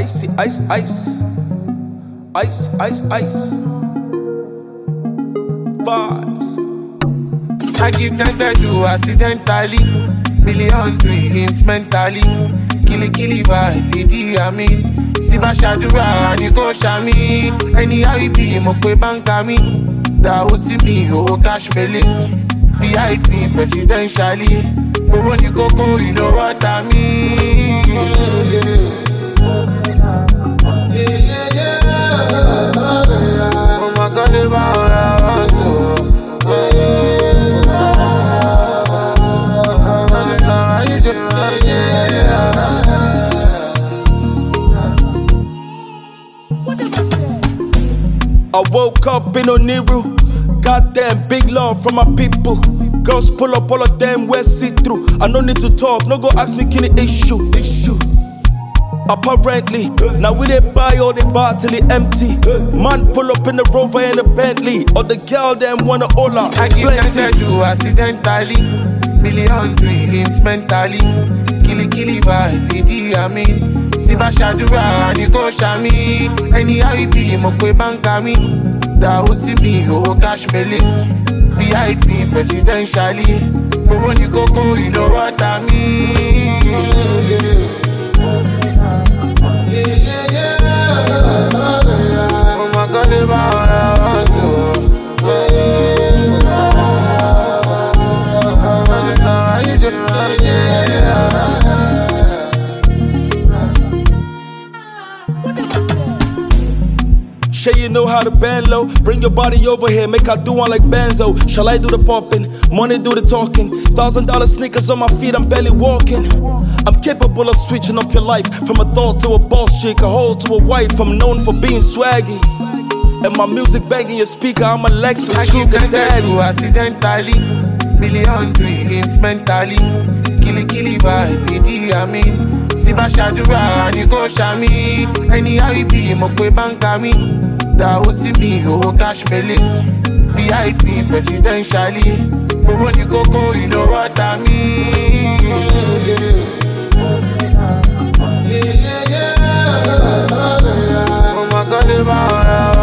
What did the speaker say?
Icy, ice, ice. Ice, ice, ice. Vibes. I give them to accidentally. Million dreams mentally. Killy vibe, BG I mean. Siba Shadura, Niko Shami. Anyhow it be, Mokwe Bankami. That was me, oh cash melon. VIP presidentially. But when you go, you know what I mean. Oh my God, I woke up in Oniru. Goddamn, big love from my people. Girls pull up, all of them wear see-through. I no need to talk, no go ask me kini issue. Apparently, now we dey buy all the bar till it empty. Man pull up in the Rover and the Bentley. Or the girl them wanna hola, I it's give them plenty. to accidentally. Million dreams mentally. Killy vibe, BG I mean. Siba Shadura, Niko Shami. Anyhow it be, Mokwe Bankami. That was me, oh cash melon. VIP presidentially. But when you go, you know what I mean. Oh my God, Shay, you know how to bend low. Bring your body over here, make I do one like Benzo. Shall I do the pumping? Money do the talking. $1,000 sneakers on my feet, I'm barely walking. I'm capable of switching up your life. From a thought to a boss chick, a hoe to a wife. I'm known for being swaggy. And my music banging your speaker, I'm a Lexus I give sugar them daddy. to accidentally. Million dreams mentally. Killy vibe, BG I mean. Siba Shadura, Niko Shami. Anyhow it be, Mokwe Bankami. That was me, oh cash melon. VIP presidentially. But when you go, you know what I mean. Oh my God,